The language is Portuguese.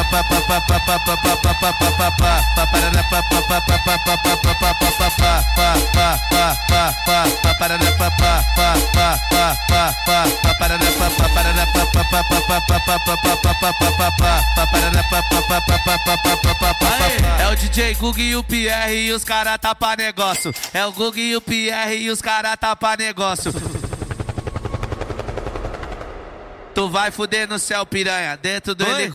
É o DJ Gug e o Pierre e os cara tá pra negócio. É o Gug e o Pierre e os cara tá pra negócio. Tu vai fuder no céu, piranha, dentro do helicóptero.